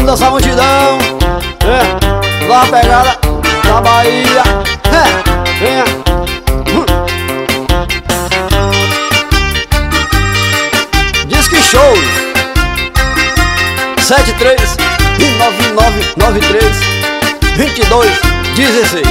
toda essa multidão. Lá a pegada da Bahia. Venha. Disque Show 73-9993-2216.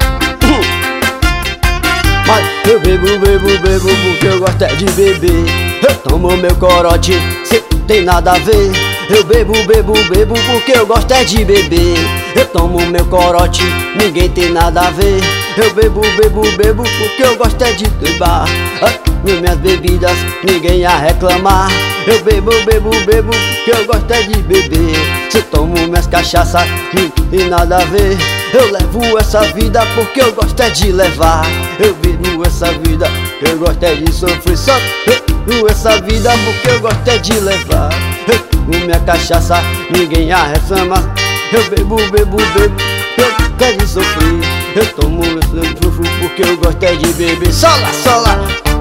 Mas eu bebo porque eu gosto é de beber. Eu tomo meu corote, cê tem nada a ver. Eu bebo porque eu gosto é de beber. Eu tomo meu corote, ninguém tem nada a ver. Eu bebo porque eu gosto é de beber. Minhas bebidas, ninguém a reclamar. Eu bebo porque eu gosto é de beber. Se eu tomo minhas cachaças, não tem nada a ver. Eu levo essa vida porque eu gosto é de levar. Eu vivo essa vida, eu gosto é de sofrer. Só vivo essa vida porque eu gosto é de levar. Eu tomo minha cachaça, ninguém a reclama. Eu bebo porque eu gosto é de sofrer. Eu tomo esse fufo porque eu gosto é de beber. Sola.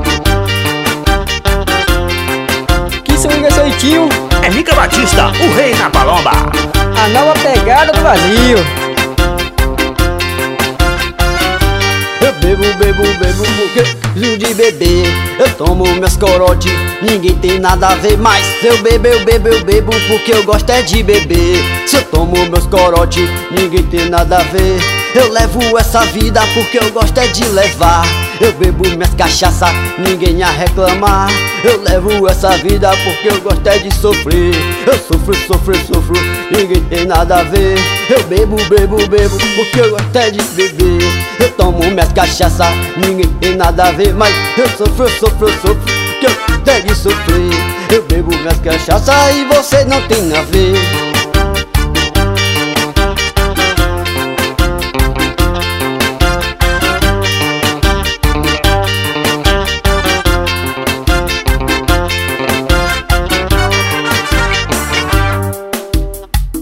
Que swing é esse aí, tio? É Mica Batista, o rei na palomba. A nova pegada do vazio. Eu bebo porque eu de beber. Eu tomo meus corote, ninguém tem nada a ver. Mas eu bebo porque eu gosto é de beber. Se eu tomo meus corote, ninguém tem nada a ver. Eu levo essa vida porque eu gosto é de levar. Eu bebo minhas cachaças, ninguém a reclamar. Eu levo essa vida porque eu gosto é de sofrer. Eu sofro, ninguém tem nada a ver. Eu bebo porque eu gosto é de beber. Eu tomo minhas cachaças, ninguém tem nada a ver. Mas eu sofro porque eu gosto é de sofrer. Eu bebo minhas cachaças e você não tem nada a ver.